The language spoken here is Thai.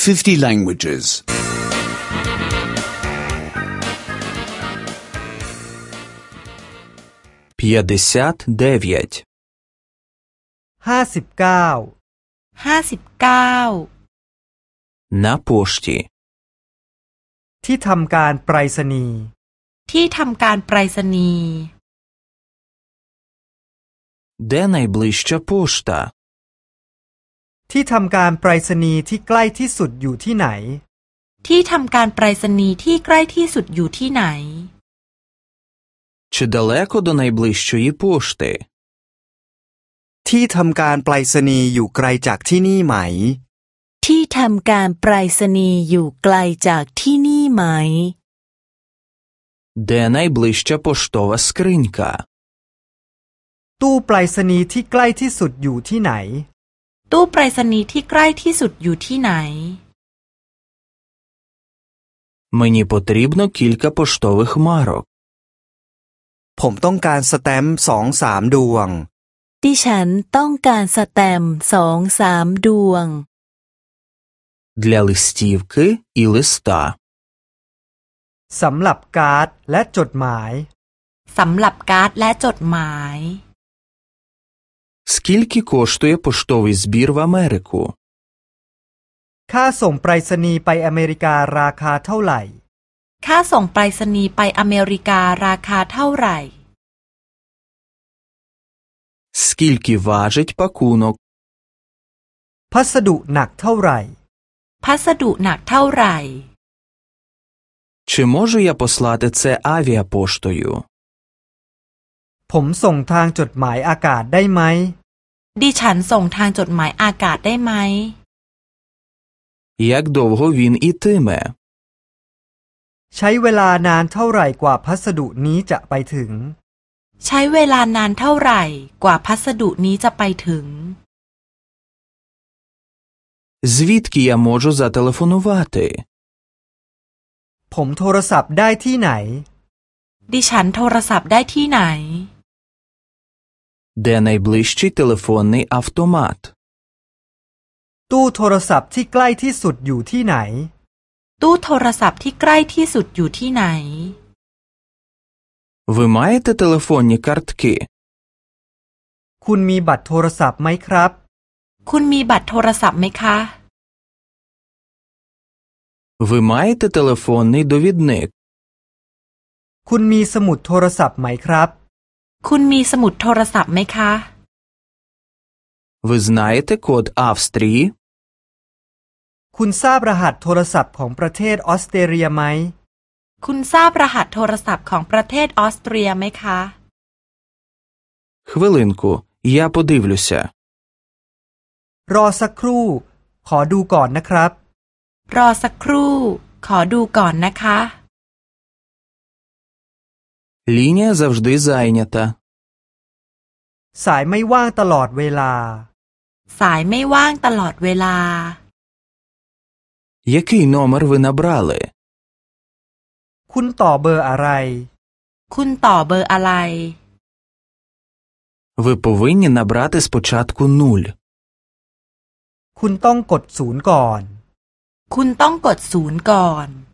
50 languages. 59. 59 На пошті. ที่ทำการไปรษณีย์ที่ทำการไปรษณีย์ Де найближча пошта? ที่ทำการไปรษณีย์ที่ใกล้ที่สุดอยู่ที่ไหนที่ทำการไปรษณีย์ที่ใกล้ที่สุดอยู่ที่ไหน Чи далеко до найближчої пошти? ที่ทำการไปรษณีย์อยู่ไกลจากที่นี่ไหมที่ทำการไปรษณีย์อยู่ไกลจากที่นี่ไหม Де найближча поштова скринька? ตู้ไปรษณีย์ที่ใกล้ที่สุดอยู่ที่ไหนตู้ไปรษณีย์ที่ใกล้ที่สุดอยู่ที่ไหน Мені потрібно кілька поштових марок. ผมต้องการสแตมป์2-3 ดวงดิฉันต้องการสแตมป์2-3 ดวง Для листівки і листа. สำหรับการ์ดและจดหมายสำหรับการ์ดและจดหมาย Скільки коштує поштовий збір в Америку? ค่าส่งไปรษณีย์ไปอเมริการาคาเท่าไหร่ค่าส่งไปรษณีย์ไปอเมริการาคาเท่าไหร่ Скільки важить пакунок? พัสดุหนักเท่าไหร่พัสดุหนักเท่าไหร่ Чи можу я послати це авіапоштою? ผมส่งทางจดหมายอากาศได้ไหมดิฉันส่งทางจดหมายอากาศได้ไหม Як довго він ітиме? ใช้เวลานานเท่าไหร่กว่าพัสดุนี้จะไปถึงใช้เวลานานเท่าไหร่กว่าพัสดุนี้จะไปถึง Звідки я можу зателефонувати? ผมโทรศัพท์ได้ที่ไหนดิฉันโทรศัพท์ได้ที่ไหน Де найближчий телефонний автомат? ตู้โทรศัพท์ที่ใกล้ที่สุดอยู่ที่ไหนตู้โทรศัพท์ที่ใกล้ที่สุดอยู่ที่ไหน Ви маєте телефонні картки? คุณมีบัตรโทรศัพท์ไหมครับคุณมีบัตรโทรศัพท์ไหมคะ Ви маєте телефонний довідник? คุณมีสมุดโทรศัพท์ไหมครับคุณมีสมุดโทรศัพท์ไหมคะ Ви знаєте код Австрії? คุณทราบรหัสโทรศัพท์ของประเทศออสเตรเลียไหมคุณทราบรหัสโทรศัพท์ของประเทศออสเตรียไหมคะ Хвилинку, я подивлюся. รอสักครู่ขอดูก่อนนะครับรอสักครู่ขอดูก่อนนะคะ Лінія завжди зайнята. สายไม่ว่างตลอดเวลาสายไม่ว่างตลอดเวลา Який номер ви набрали? คุณต่อเบอร์อะไรคุณต่อเบอร์อะไร Ви повинні набрати спочатку 0. คุณต้องกด0ก่อนคุณต้องกด0ก่อน